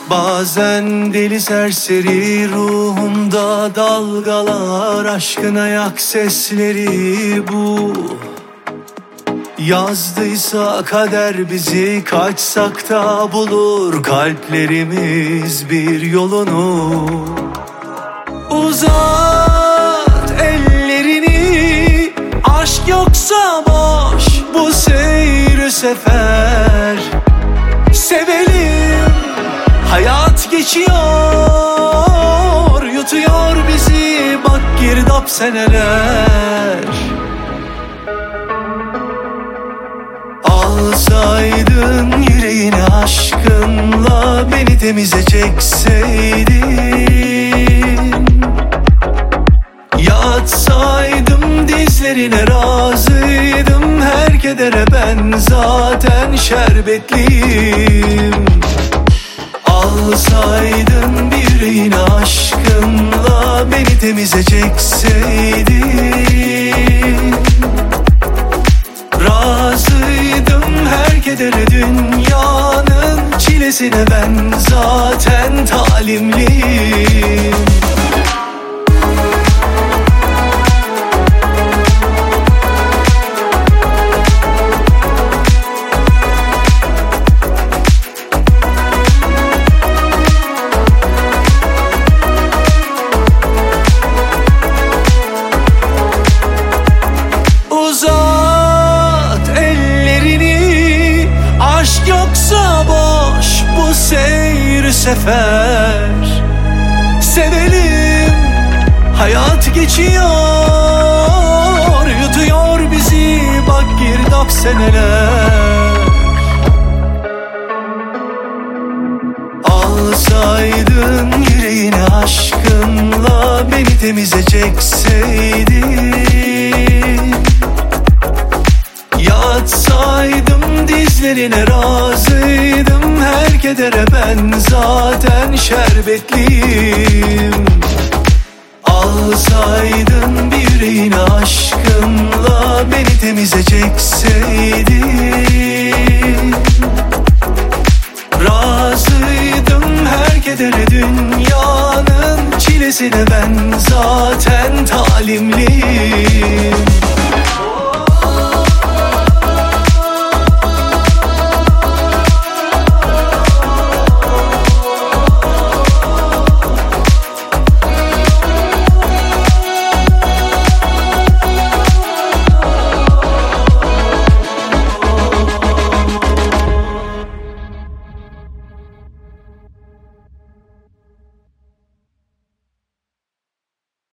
Bazen deli serseri ruhumda dalgalar, aşkın ayak sesleri bu. Yazdıysa kader bizi, kaçsak da bulur kalplerimiz bir yolunu. Uzat ellerini, aşk yoksa boş bu seyir sefer. Sevelim, hayat geçiyor, yutuyor bizi bak girdap seneler. Alsaydın yüreğini aşkınla, beni temize çekseydin. Yatsaydım dizlerine razıydım, her kedere ben zaten şerbetliyim. Alsaydın bir yüreğini aşkınla, beni temize çekseydin. Razıydım her kedere, dünyanın çilesine ben zaten talimliyim. Seyir sefer. Sevelim, hayat geçiyor, yutuyor bizi bak girdap seneler. Alsaydın yüreğini aşkınla, beni temize çekseydin. Yatsaydım dizlerine razıydım, her kedere ben zaten şerbetliyim. Alsaydın bir yüreğini aşkınla, beni temize çekseydin. Razıydım her kedere, dünyanın çilesine ben zaten talimliyim.